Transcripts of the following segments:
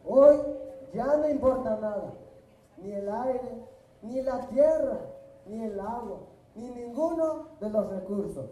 Hoy ya no importa nada, ni el aire, ni la tierra, ni el agua, ni ninguno de los recursos.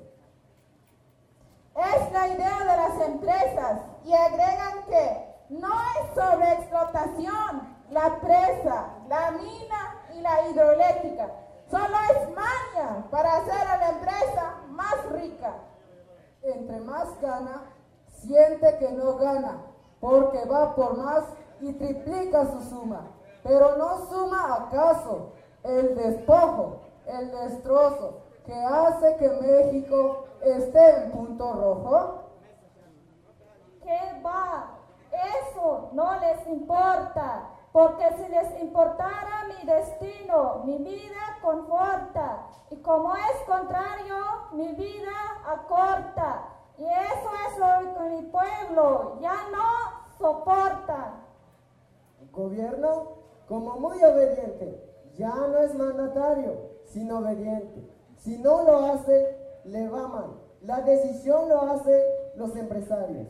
Es la idea de las empresas y agregan que no es sobre explotación, la presa, la mina y la hidroeléctrica. Solo es maña para hacer a la empresa más rica. Entre más gana, siente que no gana, porque va por más y triplica su suma. Pero no suma acaso el despojo, el destrozo, que hace que México esté en punto rojo. ¿Qué va? Eso no les importa, porque si les importara mi destino, mi vida conforta, y como es contrario, mi vida acorta, y eso es lo que mi pueblo ya no soporta. El gobierno, como muy obediente, ya no es mandatario, sino obediente. Si no lo hace, le va mal. La decisión lo hacen los empresarios.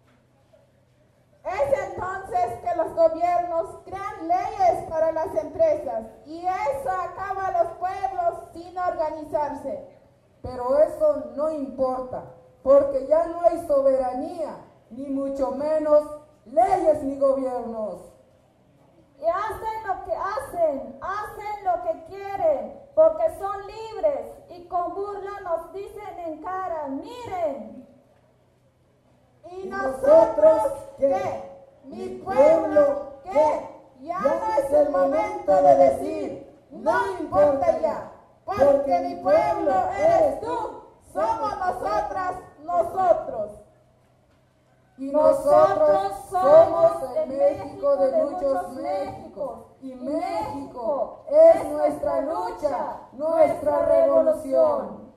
Es entonces que los gobiernos crean leyes para las empresas y eso acaba a los pueblos sin organizarse. Pero eso no importa, porque ya no hay soberanía, ni mucho menos leyes ni gobiernos. Y hacen lo que hacen lo que quieren, porque son libres y con burla nos dicen en cara, miren. ¿Y nosotros qué? ¿Mi pueblo qué? Ya no es el momento de decir, no importa ya, porque mi pueblo eres tú, somos nosotras, nosotros. Y nosotros somos el México de muchos Méxicos. Y México es nuestra lucha, nuestra revolución.